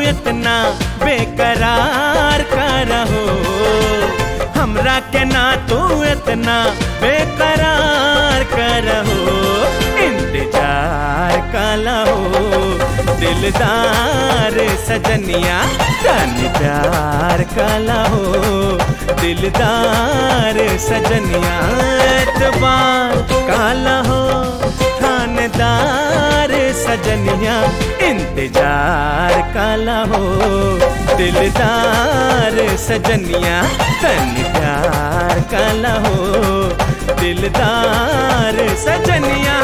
इतना बेकरार का रहो, हमरा के ना तू इतना बेकरार का रहो। इंतजार का लहो दिलदार सजनिया, तनी प्यार का लहो दिलदार सजनिया। एतबार का लहो थानेदार सजनिया, इंतजार का लहो दिलदार सजनिया। तनी प्यार का लहो दिलदार सजनिया।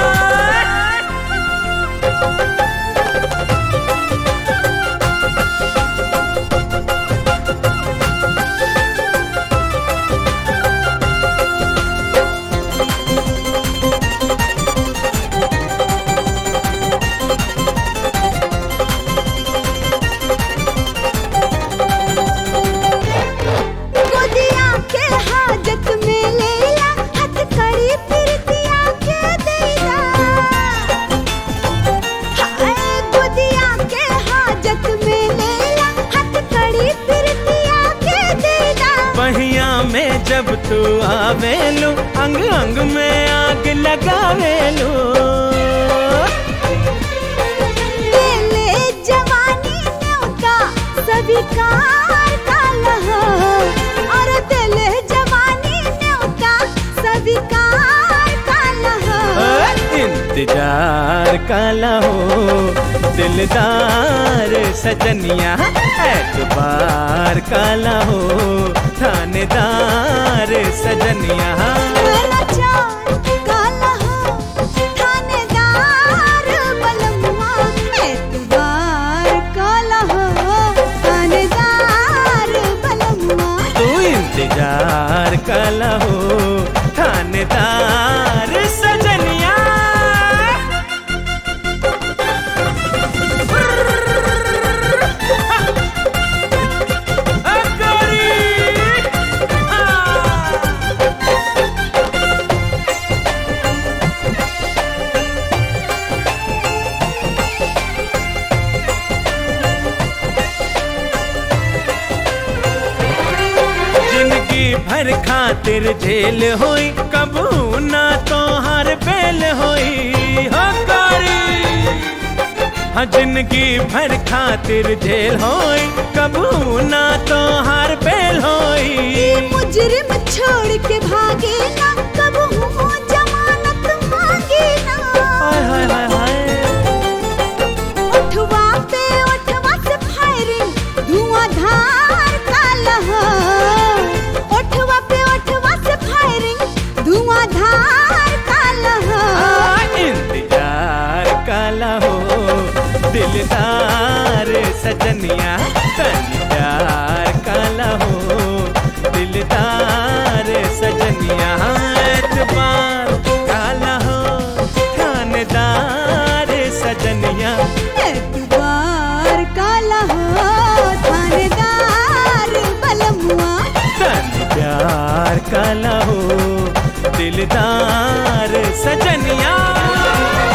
में जब तू आवेलू अंग अंग में आग लगावेलू। दिले जवानी न्योता स्वीकार का लहो, और दिले जवानी न्योता स्वीकार का लहो। इंतजार का लहो दिलदार सजनिया, एतबार का लहो थानेदार सजनिया। लाचार का लहो थानेदार बलमुआ, एतबार का लहो थानेदार बलमुआ। तू इंतजार का लहो थानेदार सजनिया। भर खातिर झेल होई, कबू ना तो हर बेल होई हो कारी। हाँ जिंदगी भर खातिर झेल होई, कबू ना तो हर बेल होई। मुजरिम छोड़ के भागे ना, कबू जमानत मांगे ना। हाय हाय हाय हाय। उठवा से फायरिंग धुआंधार का लहो, धुआंधार का लहो। इंतजार का लहो दिलदार सजनिया, तनी प्यार का लहो दिलदार सजनिया। एतबार का लहो थानेदार सजनिया, एतबार का लहो थानेदार बलमुआ। तनी प्यार का लहो दिलदार सजनिया।